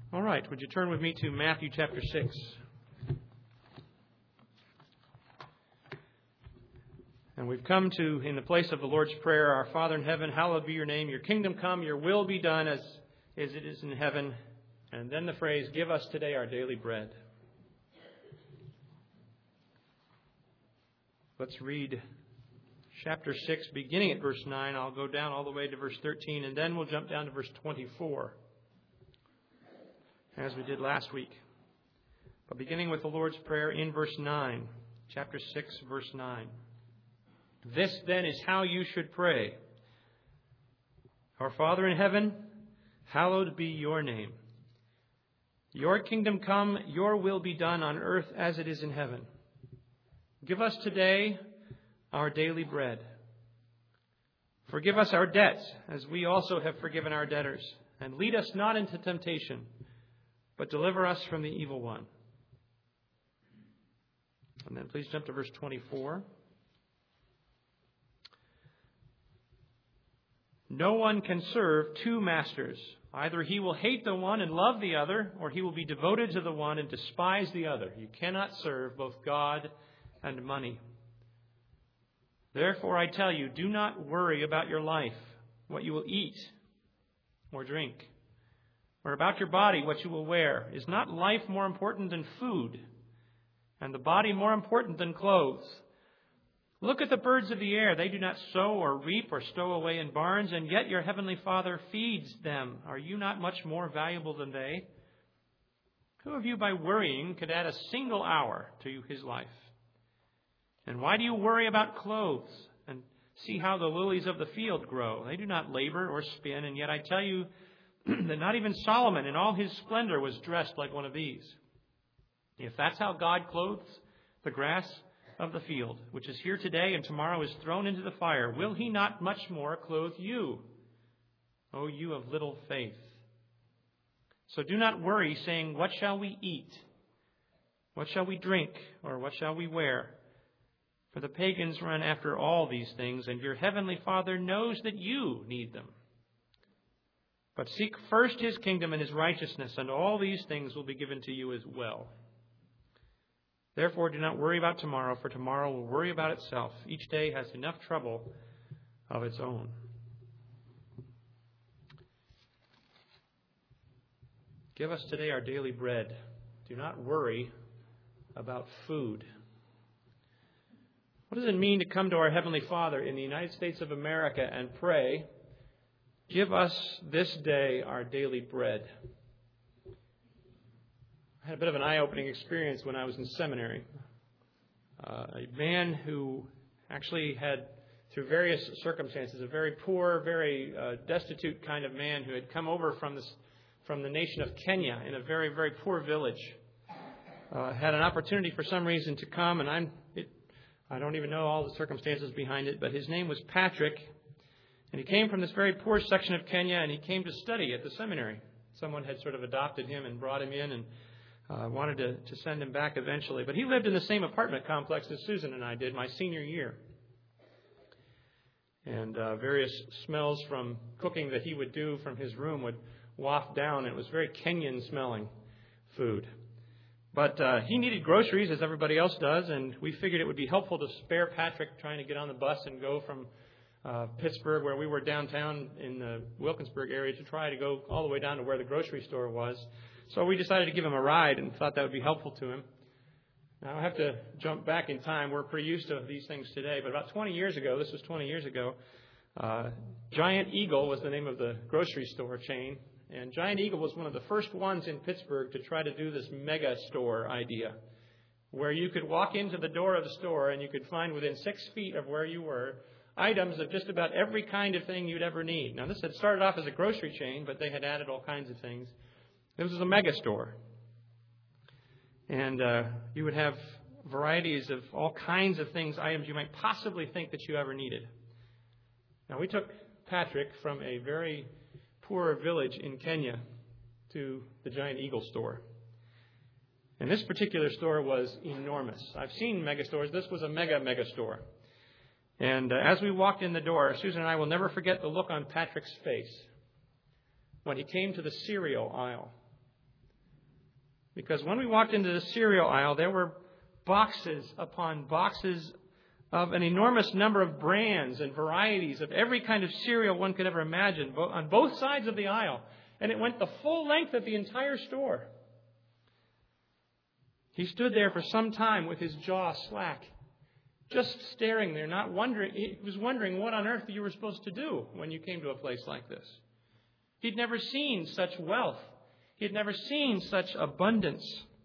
All right, would you turn with me to Matthew chapter 6? And we've come to, in the place of the Lord's Prayer, Our Father in heaven, hallowed be your name, your kingdom come, your will be done as it is in heaven. And then the phrase, give us today our daily bread. Let's read chapter 6, beginning at verse 9. I'll go down all the way to verse 13, and then we'll jump down to verse 24. As we did last week. But beginning with the Lord's Prayer in verse 9, chapter 6, verse 9. This then is how you should pray. Our Father in heaven, hallowed be your name. Your kingdom come, your will be done on earth as it is in heaven. Give us today our daily bread. Forgive us our debts, as we also have forgiven our debtors. And lead us not into temptation, but deliver us from the evil one. And then please jump to verse 24. No one can serve two masters. Either he will hate the one and love the other, or he will be devoted to the one and despise the other. You cannot serve both God and money. Therefore, I tell you, do not worry about your life, what you will eat or drink, or about your body, what you will wear. Is not life more important than food, and the body more important than clothes? Look at the birds of the air. They do not sow or reap or stow away in barns, and yet your heavenly Father feeds them. Are you not much more valuable than they? Who of you by worrying could add a single hour to his life? And why do you worry about clothes? And see how the lilies of the field grow. They do not labor or spin, and yet I tell you that not even Solomon in all his splendor was dressed like one of these. If that's how God clothes the grass of the field, which is here today and tomorrow is thrown into the fire, will he not much more clothe you, O you of little faith? So do not worry, saying, what shall we eat? What shall we drink? Or what shall we wear? For the pagans run after all these things, and your heavenly Father knows that you need them. But seek first his kingdom and his righteousness, and all these things will be given to you as well. Therefore, do not worry about tomorrow, for tomorrow will worry about itself. Each day has enough trouble of its own. Give us today our daily bread. Do not worry about food. What does it mean to come to our Heavenly Father in the United States of America and pray, give us this day our daily bread? I had a bit of an eye-opening experience when I was in seminary. A man who actually had, through various circumstances, a very poor, very destitute kind of man who had come over from the nation of Kenya in a very, very poor village, had an opportunity for some reason to come, and I don't even know all the circumstances behind it, but his name was Patrick, and he came from this very poor section of Kenya, and he came to study at the seminary. Someone had sort of adopted him and brought him in and wanted to send him back eventually. But he lived in the same apartment complex as Susan and I did my senior year. And various smells from cooking that he would do from his room would waft down. It was very Kenyan-smelling food. But he needed groceries, as everybody else does, and we figured it would be helpful to spare Patrick trying to get on the bus and go from Pittsburgh, where we were downtown in the Wilkinsburg area, to try to go all the way down to where the grocery store was. So we decided to give him a ride and thought that would be helpful to him. Now, I have to jump back in time. We're pretty used to these things today, but about 20 years ago, this was 20 years ago, Giant Eagle was the name of the grocery store chain. And Giant Eagle was one of the first ones in Pittsburgh to try to do this mega store idea, where you could walk into the door of the store and you could find within 6 feet of where you were items of just about every kind of thing you'd ever need. Now, this had started off as a grocery chain, but they had added all kinds of things. This was a mega store. And you would have varieties of all kinds of things, items you might possibly think that you ever needed. Now, we took Patrick from a very poor village in Kenya to the Giant Eagle store. And this particular store was enormous. I've seen mega stores. This was a mega store. And as we walked in the door, Susan and I will never forget the look on Patrick's face when he came to the cereal aisle. Because when we walked into the cereal aisle, there were boxes upon boxes of an enormous number of brands and varieties of every kind of cereal one could ever imagine on both sides of the aisle. And it went the full length of the entire store. He stood there for some time with his jaw slack, just staring there, not wondering. He was wondering what on earth you were supposed to do when you came to a place like this. He'd never seen such wealth. He had never seen such abundance.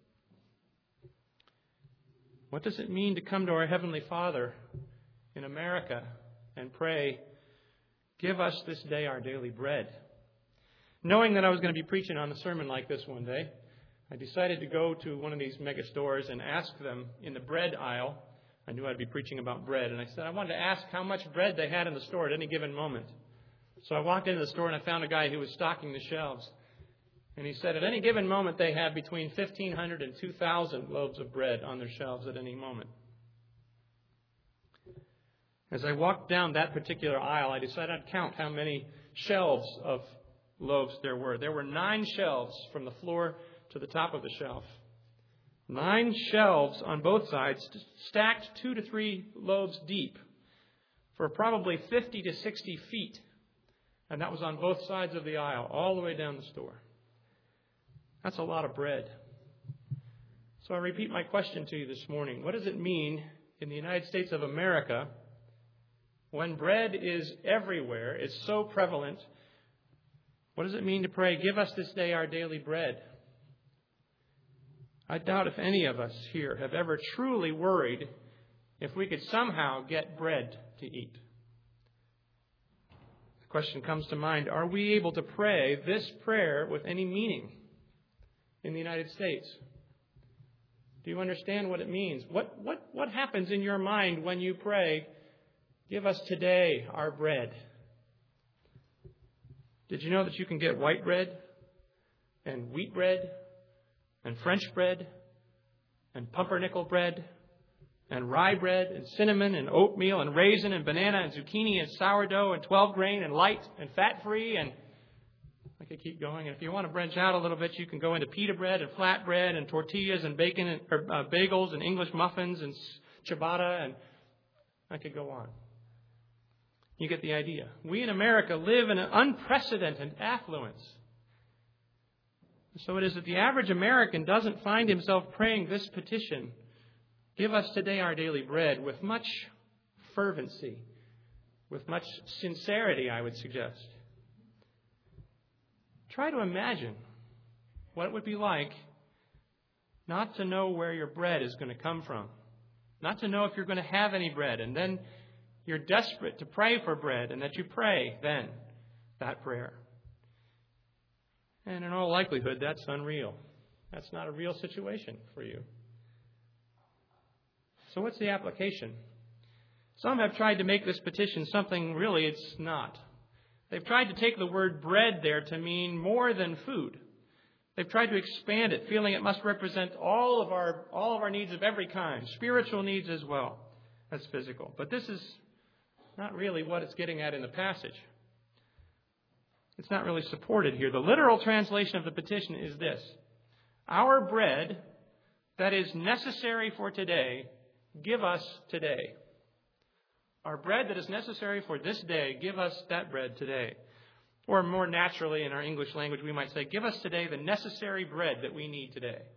What does it mean to come to our Heavenly Father in America and pray, "Give us this day our daily bread"? Knowing that I was going to be preaching on a sermon like this one day, I decided to go to one of these mega stores and ask them in the bread aisle. I knew I'd be preaching about bread, and I said I wanted to ask how much bread they had in the store at any given moment. So I walked into the store and I found a guy who was stocking the shelves. And he said at any given moment they had between 1,500 and 2,000 loaves of bread on their shelves at any moment. As I walked down that particular aisle, I decided I'd count how many shelves of loaves there were. There were 9 shelves from the floor to the top of the shelf. 9 shelves on both sides, stacked 2 to 3 loaves deep for probably 50 to 60 feet. And that was on both sides of the aisle, all the way down the store. That's a lot of bread. So I repeat my question to you this morning. What does it mean in the United States of America when bread is everywhere, it's so prevalent? What does it mean to pray, "Give us this day our daily bread"? I doubt if any of us here have ever truly worried if we could somehow get bread to eat. The question comes to mind, are we able to pray this prayer with any meaning in the United States? Do you understand what it means? What happens in your mind when you pray, "Give us today our bread"? Did you know that you can get white bread and wheat bread and French bread and pumpernickel bread and rye bread and cinnamon and oatmeal and raisin and banana and zucchini and sourdough and 12 grain and light and fat-free, and I could keep going. And if you want to branch out a little bit, you can go into pita bread and flat bread and tortillas and bacon and bagels and English muffins and ciabatta, and I could go on. You get the idea. We in America live in an unprecedented affluence. So it is that the average American doesn't find himself praying this petition, "Give us today our daily bread," with much fervency, with much sincerity, I would suggest. Try to imagine what it would be like not to know where your bread is going to come from, not to know if you're going to have any bread, and then you're desperate to pray for bread, and that you pray then that prayer. And in all likelihood, that's unreal. That's not a real situation for you. So what's the application? Some have tried to make this petition something really it's not. They've tried to take the word bread there to mean more than food. They've tried to expand it, feeling it must represent all of our needs of every kind, spiritual needs as well as physical. But this is not really what it's getting at in the passage. It's not really supported here. The literal translation of the petition is this: "Our bread that is necessary for today, give us today." Our bread that is necessary for this day, give us that bread today. Or more naturally in our English language, we might say, "Give us today the necessary bread that we need today."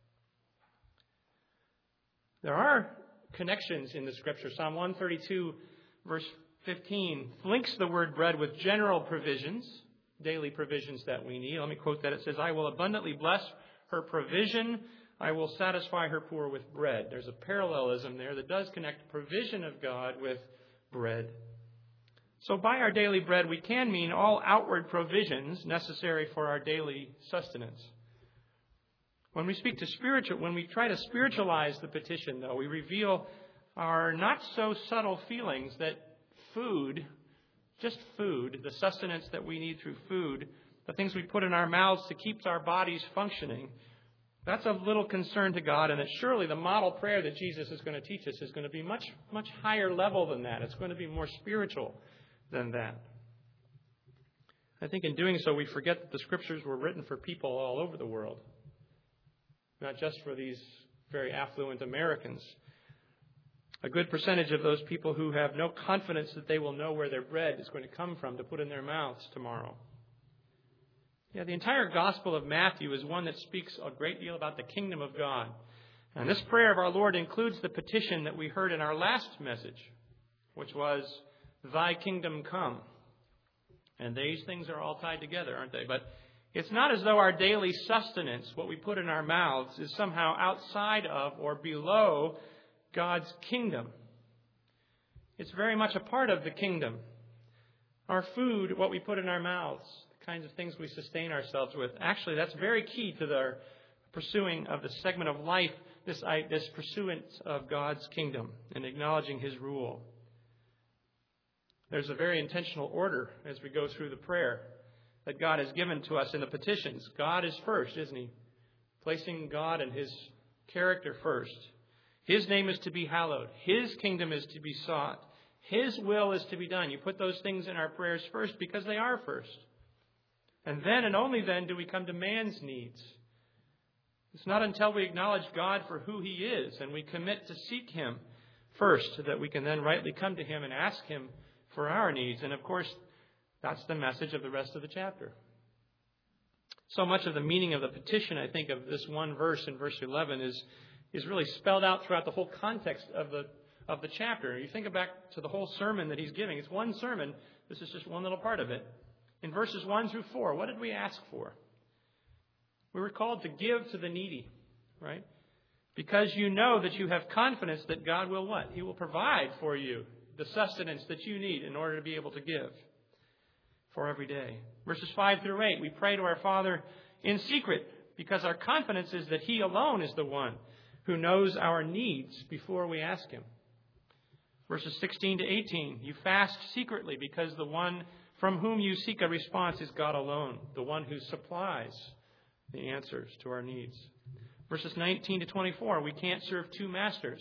There are connections in the Scripture. Psalm 132, verse 15, links the word bread with general provisions, daily provisions that we need. Let me quote that. It says, "I will abundantly bless her provision. I will satisfy her poor with bread." There's a parallelism there that does connect provision of God with bread. So by our daily bread, we can mean all outward provisions necessary for our daily sustenance. When we try to spiritualize the petition, though, we reveal our not so subtle feelings that food, just food, the sustenance that we need through food, the things we put in our mouths to keep our bodies functioning, that's of little concern to God, and that surely the model prayer that Jesus is going to teach us is going to be much, much higher level than that. It's going to be more spiritual than that. I think in doing so, we forget that the Scriptures were written for people all over the world. not just for these very affluent Americans. A good percentage of those people who have no confidence that they will know where their bread is going to come from to put in their mouths tomorrow. Yeah, the entire Gospel of Matthew is one that speaks a great deal about the kingdom of God. And this prayer of our Lord includes the petition that we heard in our last message, which was, Thy kingdom come. And these things are all tied together, aren't they? But it's not as though our daily sustenance, what we put in our mouths, is somehow outside of or below God's kingdom. It's very much a part of the kingdom. Our food, what we put in our mouths, the kinds of things we sustain ourselves with, actually that's very key to the pursuing of the segment of life, this pursuance of God's kingdom and acknowledging His rule. There's a very intentional order as we go through the prayer that God has given to us in the petitions. God is first, isn't He? Placing God and His character first. His name is to be hallowed. His kingdom is to be sought. His will is to be done. You put those things in our prayers first because they are first. And then and only then do we come to man's needs. It's not until we acknowledge God for who He is and we commit to seek Him first that we can then rightly come to Him and ask Him for our needs. And of course, that's the message of the rest of the chapter. So much of the meaning of the petition, I think, of this one verse in verse 11 is really spelled out throughout the whole context of the chapter. You think back to the whole sermon that He's giving. It's one sermon. This is just one little part of it. In verses 1 through 4, what did we ask for? We were called to give to the needy, right? Because you know that you have confidence that God will what? He will provide for you the sustenance that you need in order to be able to give for every day. Verses 5 through 8, we pray to our Father in secret because our confidence is that He alone is the one who knows our needs before we ask Him. Verses 16 to 18, you fast secretly because the one from whom you seek a response is God alone, the one who supplies the answers to our needs. Verses 19 to 24, we can't serve two masters.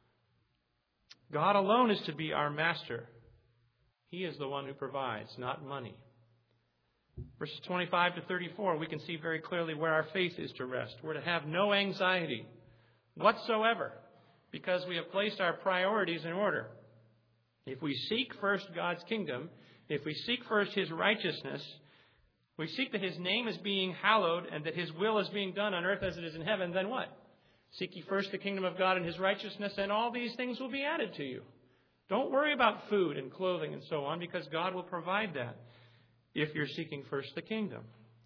God alone is to be our master. He is the one who provides, not money. Verses 25 to 34, we can see very clearly where our faith is to rest. We're to have no anxiety whatsoever because we have placed our priorities in order. If we seek first God's kingdom, if we seek first His righteousness, we seek that His name is being hallowed and that His will is being done on earth as it is in heaven, then what? Seek ye first the kingdom of God and His righteousness, and all these things will be added to you. Don't worry about food and clothing and so on, because God will provide that if you're seeking first the kingdom.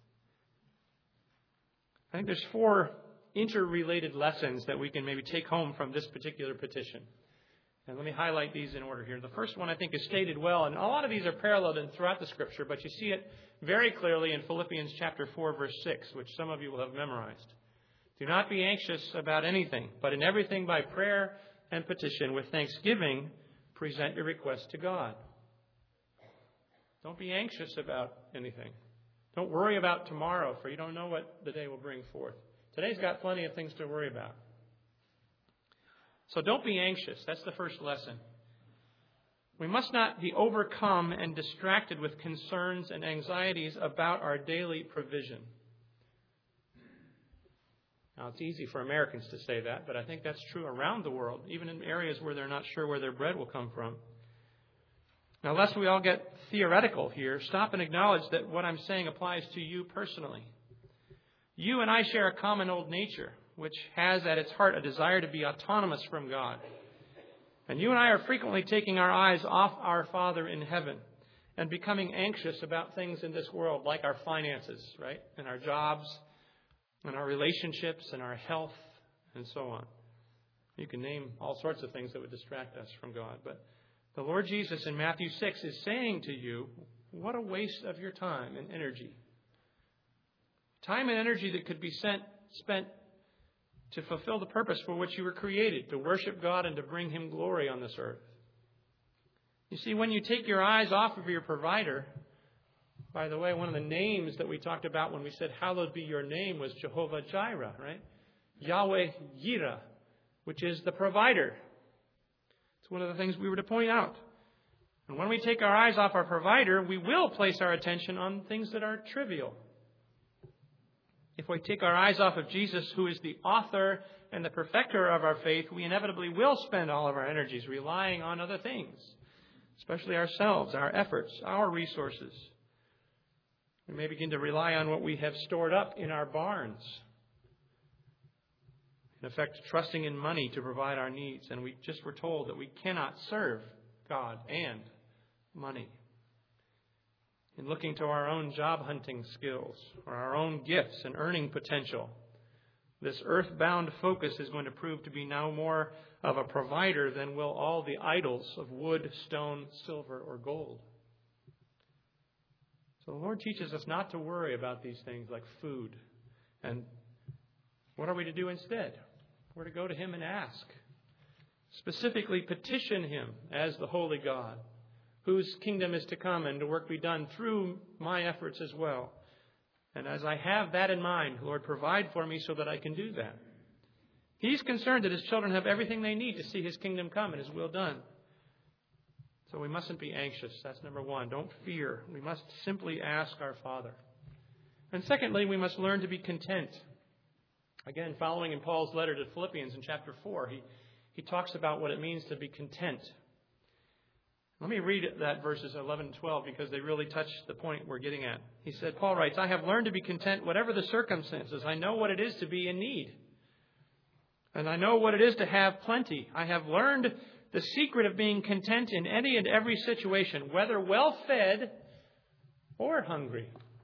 I think there's 4 interrelated lessons that we can maybe take home from this particular petition. And let me highlight these in order here. The first one I think is stated well, and a lot of these are paralleled throughout the Scripture, but you see it very clearly in Philippians chapter 4, verse 6, which some of you will have memorized. Do not be anxious about anything, but in everything by prayer and petition with thanksgiving, present your requests to God. Don't be anxious about anything. Don't worry about tomorrow, for you don't know what the day will bring forth. Today's got plenty of things to worry about. So don't be anxious. That's the first lesson. We must not be overcome and distracted with concerns and anxieties about our daily provision. Now, it's easy for Americans to say that, but I think that's true around the world, even in areas where they're not sure where their bread will come from. Now, lest we all get theoretical here, stop and acknowledge that what I'm saying applies to you personally. You and I share a common old nature, which has at its heart a desire to be autonomous from God. And you and I are frequently taking our eyes off our Father in heaven and becoming anxious about things in this world, like our finances, right? And our jobs, and our relationships, and our health, and so on. You can name all sorts of things that would distract us from God. But the Lord Jesus in Matthew 6 is saying to you, what a waste of your time and energy. Time and energy that could be spent to fulfill the purpose for which you were created, to worship God and to bring Him glory on this earth. You see, when you take your eyes off of your provider, by the way, one of the names that we talked about when we said, hallowed be your name, was Jehovah Jireh, right? Yahweh Yireh, which is the provider. It's one of the things we were to point out. And when we take our eyes off our provider, we will place our attention on things that are trivial. If we take our eyes off of Jesus, who is the author and the perfecter of our faith, we inevitably will spend all of our energies relying on other things, especially ourselves, our efforts, our resources. We may begin to rely on what we have stored up in our barns. In effect, trusting in money to provide our needs. And we just were told that we cannot serve God and money. In looking to our own job hunting skills or our own gifts and earning potential, this earthbound focus is going to prove to be no more of a provider than will all the idols of wood, stone, silver, or gold. So the Lord teaches us not to worry about these things like food. And what are we to do instead? We're to go to Him and ask. Specifically petition Him as the holy God, whose kingdom is to come and the work be done through my efforts as well. And as I have that in mind, Lord, provide for me so that I can do that. He's concerned that His children have everything they need to see His kingdom come and His will done. So we mustn't be anxious. That's number one. Don't fear. We must simply ask our Father. And secondly, we must learn to be content. Again, following in Paul's letter to Philippians in chapter 4, he talks about what it means to be content. Let me read that verses 11 and 12 because they really touch the point we're getting at. He said, Paul writes, I have learned to be content whatever the circumstances. I know what it is to be in need. And I know what it is to have plenty. I have learned the secret of being content in any and every situation, whether well fed or hungry.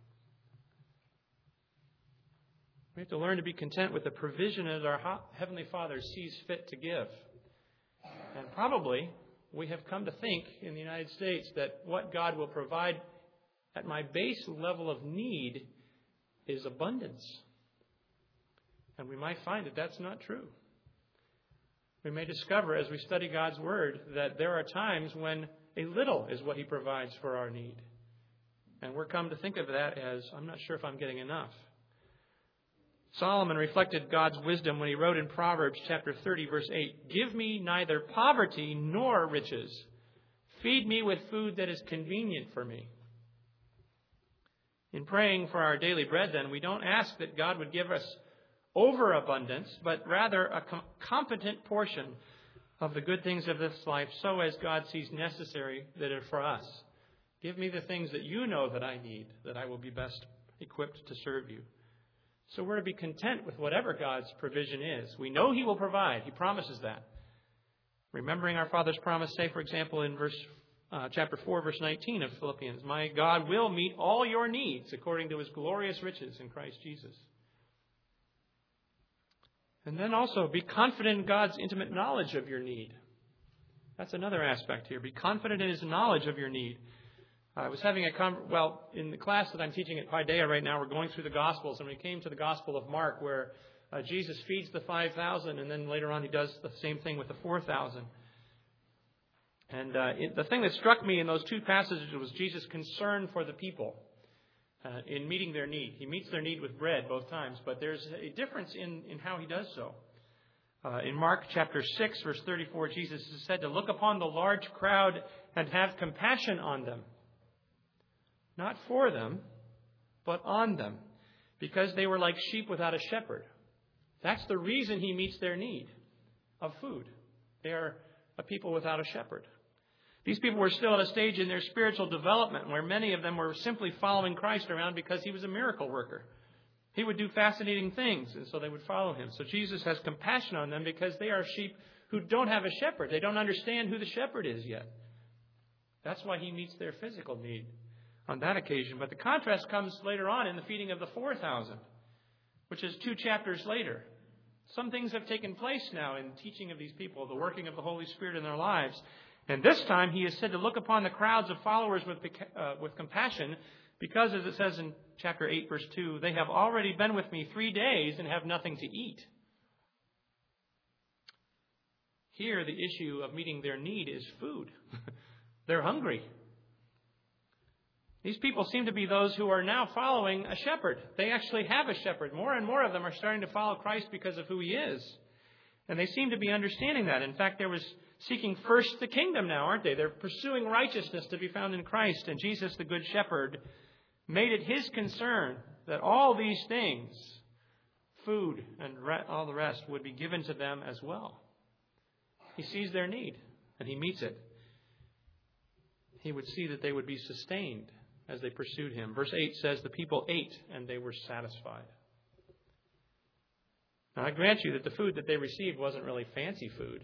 We have to learn to be content with the provision that our Heavenly Father sees fit to give. And probably we have come to think in the United States that what God will provide at my base level of need is abundance. And we might find that that's not true. We may discover as we study God's Word that there are times when a little is what He provides for our need. And we're come to think of that as, I'm not sure if I'm getting enough. Solomon reflected God's wisdom when he wrote in Proverbs chapter 30, verse 8, Give me neither poverty nor riches. Feed me with food that is convenient for me. In praying for our daily bread, then, we don't ask that God would give us overabundance, but rather a competent portion of the good things of this life, so as God sees necessary that are for us. Give me the things that you know that I need, that I will be best equipped to serve you. So we're to be content with whatever God's provision is. We know He will provide. He promises that. Remembering our Father's promise, say, for example, in chapter 4, verse 19 of Philippians, My God will meet all your needs according to His glorious riches in Christ Jesus. And then also be confident in God's intimate knowledge of your need. That's another aspect here. Be confident in His knowledge of your need. I was having in the class that I'm teaching at Paideia right now, we're going through the Gospels, and we came to the Gospel of Mark, where Jesus feeds the 5,000, and then later on He does the same thing with the 4,000. And the thing that struck me in those two passages was Jesus' concern for the people in meeting their need. He meets their need with bread both times, but there's a difference in how He does so. In Mark chapter 6, verse 34, Jesus is said to look upon the large crowd and have compassion on them. Not for them, but on them, because they were like sheep without a shepherd. That's the reason He meets their need of food. They are a people without a shepherd. These people were still at a stage in their spiritual development where many of them were simply following Christ around because He was a miracle worker. He would do fascinating things, and so they would follow Him. So Jesus has compassion on them because they are sheep who don't have a shepherd. They don't understand who the shepherd is yet. That's why He meets their physical need on that occasion. But the contrast comes later on in the feeding of the 4,000, which is 2 chapters later. Some things have taken place now in the teaching of these people, the working of the Holy Spirit in their lives. And this time He is said to look upon the crowds of followers with compassion because, as it says in chapter 8, verse 2, they have already been with me 3 days and have nothing to eat. Here, the issue of meeting their need is food. They're hungry. These people seem to be those who are now following a shepherd. They actually have a shepherd. More and more of them are starting to follow Christ because of who He is. And they seem to be understanding that. In fact, they were seeking first the kingdom now, aren't they? They're pursuing righteousness to be found in Christ. And Jesus, the Good Shepherd, made it His concern that all these things food and all the rest would be given to them as well. He sees their need and he meets it. He would see that they would be sustained as they pursued him. Verse 8 says, the people ate and they were satisfied. Now, I grant you that the food that they received wasn't really fancy food.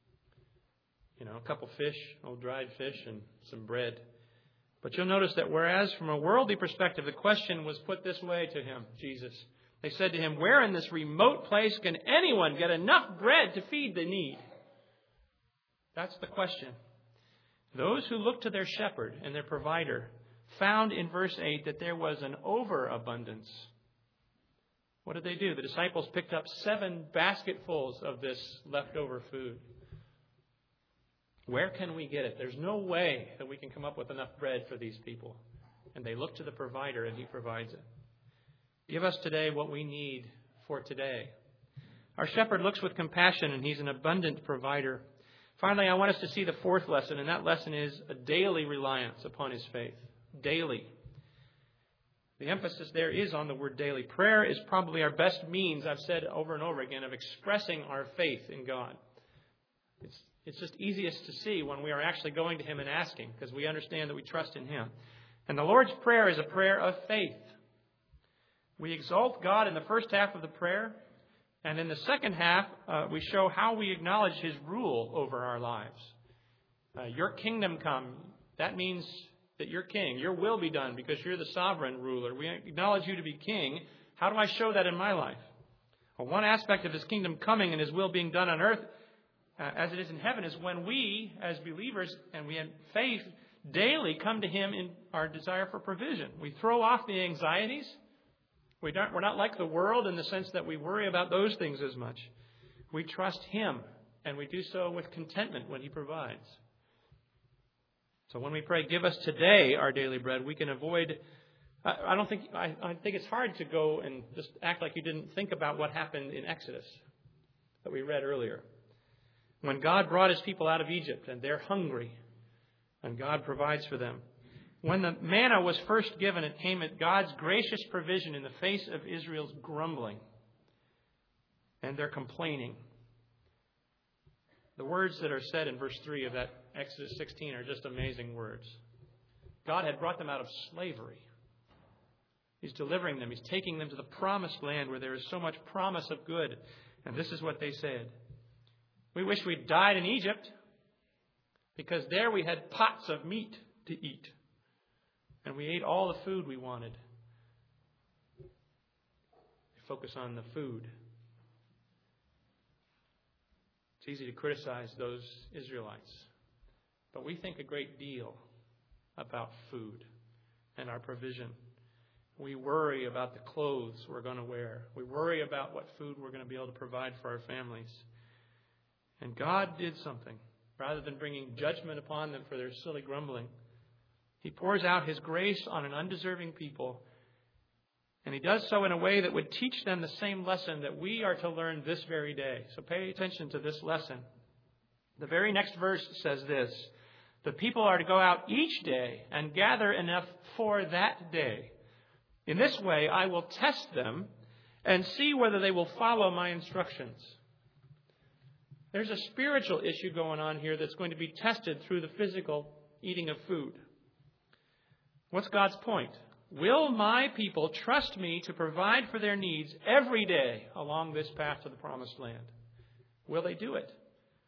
A couple fish, old dried fish, and some bread. But you'll notice that whereas from a worldly perspective, the question was put this way to him, Jesus. They said to him, where in this remote place can anyone get enough bread to feed the need? That's the question. Those who looked to their shepherd and their provider found in verse 8 that there was an overabundance. What did they do? The disciples picked up 7 basketfuls of this leftover food. Where can we get it? There's no way that we can come up with enough bread for these people. And they look to the provider and he provides it. Give us today what we need for today. Our shepherd looks with compassion and he's an abundant provider. Finally, I want us to see the 4th lesson, and that lesson is a daily reliance upon his faith. Daily. The emphasis there is on the word daily. Prayer is probably our best means, I've said over and over again, of expressing our faith in God. It's just easiest to see when we are actually going to him and asking, because we understand that we trust in him. And the Lord's Prayer is a prayer of faith. We exalt God in the first half of the prayer, and in the second half, we show how we acknowledge his rule over our lives. Your kingdom come. That means that you're king. Your will be done because you're the sovereign ruler. We acknowledge you to be king. How do I show that in my life? Well, one aspect of his kingdom coming and his will being done on earth as it is in heaven is when we, as believers, and we have faith, daily come to him in our desire for provision. We throw off the anxieties. We're not like the world in the sense that we worry about those things as much. We trust him, and we do so with contentment when he provides. So when we pray, give us today our daily bread, we can avoid... I think it's hard to go and just act like you didn't think about what happened in Exodus that we read earlier. When God brought his people out of Egypt and they're hungry and God provides for them. When the manna was first given, it came at God's gracious provision in the face of Israel's grumbling and their complaining. The words that are said in verse 3 of that Exodus 16 are just amazing words. God had brought them out of slavery. He's delivering them. He's taking them to the promised land where there is so much promise of good. And this is what they said. We wish we'd died in Egypt because there we had pots of meat to eat. And we ate all the food we wanted. Focus on the food. It's easy to criticize those Israelites. But we think a great deal about food and our provision. We worry about the clothes we're going to wear. We worry about what food we're going to be able to provide for our families. And God did something. Rather than bringing judgment upon them for their silly grumbling, he pours out his grace on an undeserving people. And he does so in a way that would teach them the same lesson that we are to learn this very day. So pay attention to this lesson. The very next verse says this. The people are to go out each day and gather enough for that day. In this way, I will test them and see whether they will follow my instructions. There's a spiritual issue going on here that's going to be tested through the physical eating of food. What's God's point? Will my people trust me to provide for their needs every day along this path to the promised land? Will they do it?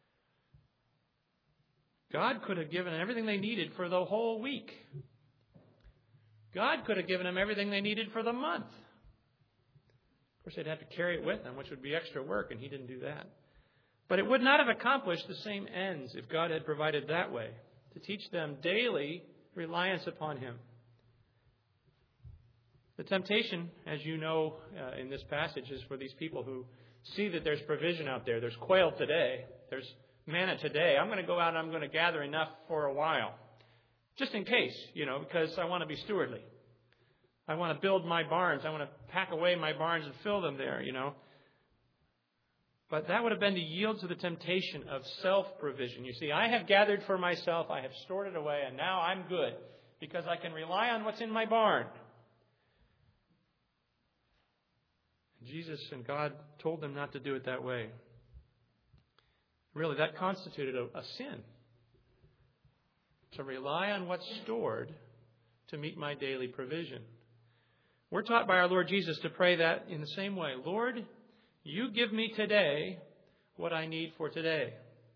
God could have given them everything they needed for the whole week. God could have given them everything they needed for the month. Of course, they'd have to carry it with them, which would be extra work, and he didn't do that. But it would not have accomplished the same ends if God had provided that way, to teach them daily reliance upon him. The temptation, as you know in this passage, is for these people who see that there's provision out there. There's quail today. There's manna today. I'm going to go out and I'm going to gather enough for a while. Just in case, because I want to be stewardly. I want to build my barns. I want to pack away my barns and fill them there, But that would have been to yield to the temptation of self-provision. You see, I have gathered for myself. I have stored it away, and now I'm good because I can rely on what's in my barn. Jesus and God told them not to do it that way. Really, that constituted a sin. To rely on what's stored to meet my daily provision. We're taught by our Lord Jesus to pray that in the same way. Lord, you give me today what I need for today.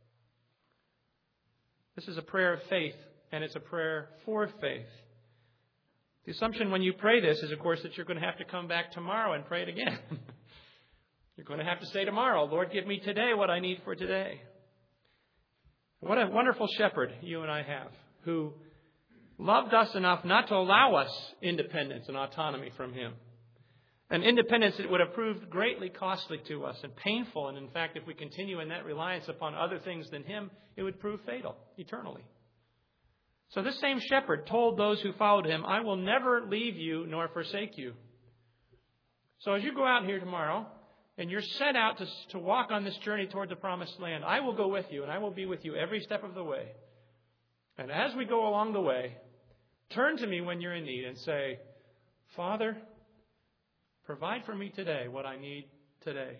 This is a prayer of faith, and it's a prayer for faith. The assumption when you pray this is, of course, that you're going to have to come back tomorrow and pray it again. You're going to have to say tomorrow, Lord, give me today what I need for today. What a wonderful shepherd you and I have, who loved us enough not to allow us independence and autonomy from Him. An independence that would have proved greatly costly to us and painful. And in fact, if we continue in that reliance upon other things than Him, it would prove fatal eternally. So this same shepherd told those who followed Him, I will never leave you nor forsake you. So as you go out here tomorrow and you're set out to walk on this journey toward the promised land, I will go with you and I will be with you every step of the way. And as we go along the way, turn to me when you're in need and say, Father, provide for me today what I need today.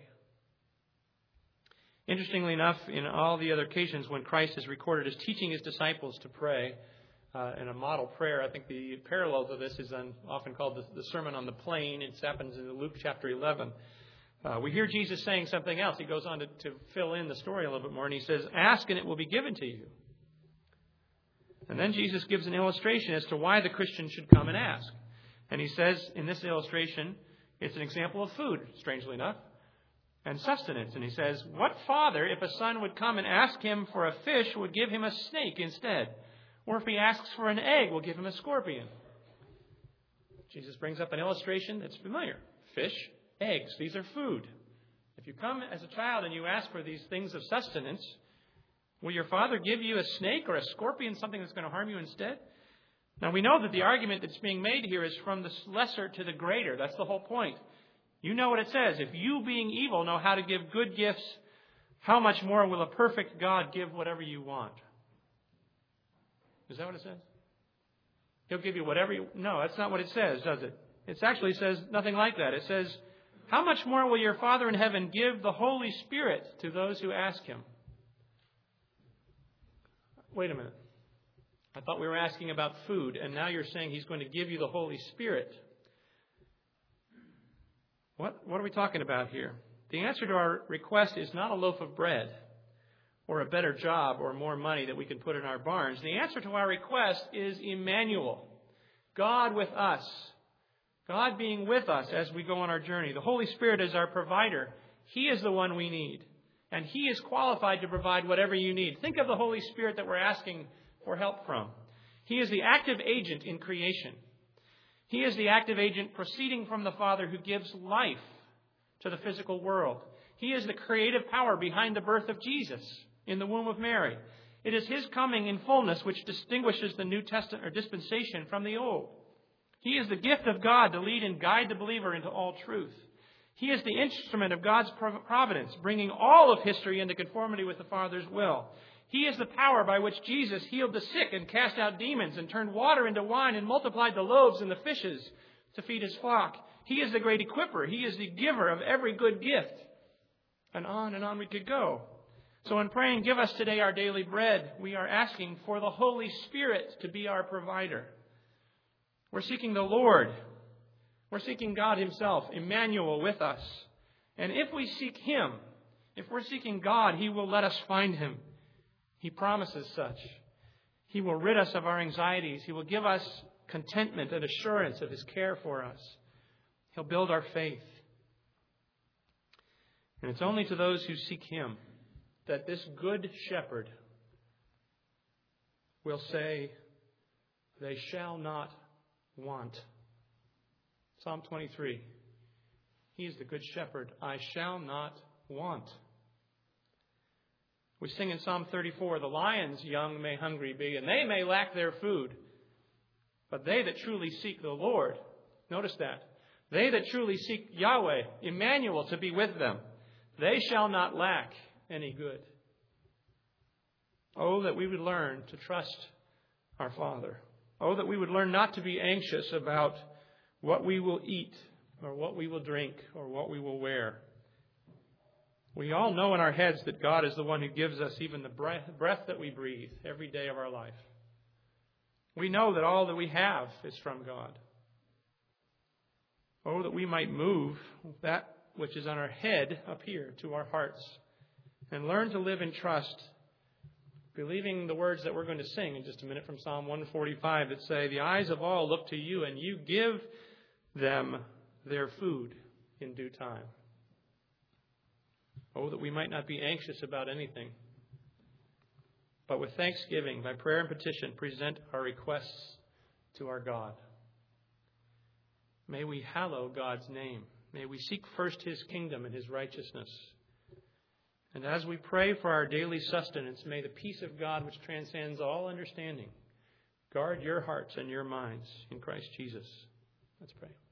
Interestingly enough, in all the other occasions when Christ is recorded as teaching His disciples to pray in a model prayer, I think the parallel to this is often called the Sermon on the Plain. It happens in Luke chapter 11. We hear Jesus saying something else. He goes on to fill in the story a little bit more, and He says, ask and it will be given to you. And then Jesus gives an illustration as to why the Christian should come and ask. And He says in this illustration, it's an example of food, strangely enough, and sustenance. And He says, what father, if a son would come and ask him for a fish, would give him a snake instead? Or if he asks for an egg, will give him a scorpion? Jesus brings up an illustration that's familiar. Fish, eggs, these are food. If you come as a child and you ask for these things of sustenance, will your father give you a snake or a scorpion, something that's going to harm you instead? Now, we know that the argument that's being made here is from the lesser to the greater. That's the whole point. You know what it says. If you, being evil, know how to give good gifts, how much more will a perfect God give whatever you want? Is that what it says? He'll give you whatever you... No, that's not what it says, does it? It actually says nothing like that. It says, how much more will your Father in heaven give the Holy Spirit to those who ask Him? Wait a minute. I thought we were asking about food, and now you're saying He's going to give you the Holy Spirit. What are we talking about here? The answer to our request is not a loaf of bread or a better job or more money that we can put in our barns. The answer to our request is Emmanuel, God with us. God being with us as we go on our journey. The Holy Spirit is our provider. He is the one we need. And He is qualified to provide whatever you need. Think of the Holy Spirit that we're asking for help from. He is the active agent in creation. He is the active agent proceeding from the Father who gives life to the physical world. He is the creative power behind the birth of Jesus in the womb of Mary. It is His coming in fullness which distinguishes the New Testament or dispensation from the Old. He is the gift of God to lead and guide the believer into all truth. He is the instrument of God's providence, bringing all of history into conformity with the Father's will. He is the power by which Jesus healed the sick and cast out demons and turned water into wine and multiplied the loaves and the fishes to feed His flock. He is the great equipper. He is the giver of every good gift. And on we could go. So in praying, give us today our daily bread, we are asking for the Holy Spirit to be our provider. We're seeking the Lord. We're seeking God Himself, Emmanuel, with us. And if we seek Him, if we're seeking God, He will let us find Him. He promises such. He will rid us of our anxieties. He will give us contentment and assurance of His care for us. He'll build our faith. And it's only to those who seek Him that this good shepherd will say, they shall not want. Psalm 23. He is the good shepherd. I shall not want. We sing in Psalm 34, the lions young may hungry be, and they may lack their food. But they that truly seek the Lord, notice that, they that truly seek Yahweh, Emmanuel, to be with them, they shall not lack any good. Oh, that we would learn to trust our Father. Oh, that we would learn not to be anxious about what we will eat, or what we will drink, or what we will wear. We all know in our heads that God is the one who gives us even the breath that we breathe every day of our life. We know that all that we have is from God. Oh, that we might move that which is on our head up here to our hearts and learn to live in trust, believing the words that we're going to sing in just a minute from Psalm 145 that say, "The eyes of all look to you, and you give them their food in due time." Oh, that we might not be anxious about anything, but with thanksgiving, by prayer and petition, present our requests to our God. May we hallow God's name. May we seek first His kingdom and His righteousness. And as we pray for our daily sustenance, may the peace of God, which transcends all understanding, guard your hearts and your minds in Christ Jesus. Let's pray.